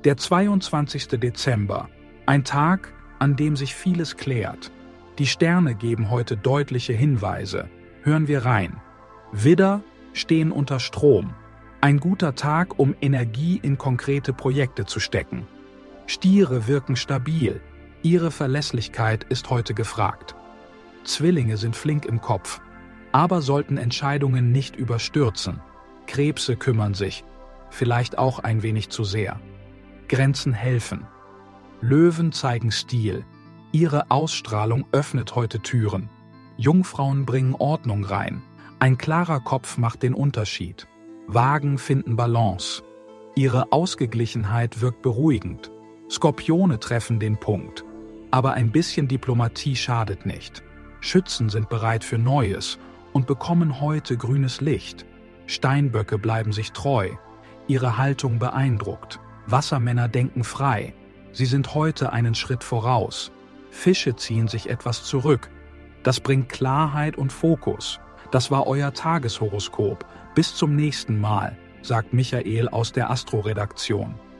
Der 22. Dezember, ein Tag, an dem sich vieles klärt. Die Sterne geben heute deutliche Hinweise. Hören wir rein. Widder, stehen unter Strom. Ein guter Tag, um Energie in konkrete Projekte zu stecken. Stiere wirken stabil. Ihre Verlässlichkeit ist heute gefragt. Zwillinge sind flink im Kopf, aber sollten Entscheidungen nicht überstürzen. Krebse kümmern sich, vielleicht auch ein wenig zu sehr. Grenzen helfen. Löwen zeigen Stil. Ihre Ausstrahlung öffnet heute Türen. Jungfrauen bringen Ordnung rein. Ein klarer Kopf macht den Unterschied. Wagen finden Balance. Ihre Ausgeglichenheit wirkt beruhigend. Skorpione treffen den Punkt. Aber ein bisschen Diplomatie schadet nicht. Schützen sind bereit für Neues und bekommen heute grünes Licht. Steinböcke bleiben sich treu. Ihre Haltung beeindruckt. Wassermänner denken frei. Sie sind heute einen Schritt voraus. Fische ziehen sich etwas zurück. Das bringt Klarheit und Fokus. Das war euer Tageshoroskop. Bis zum nächsten Mal, sagt Michael aus der Astro-Redaktion.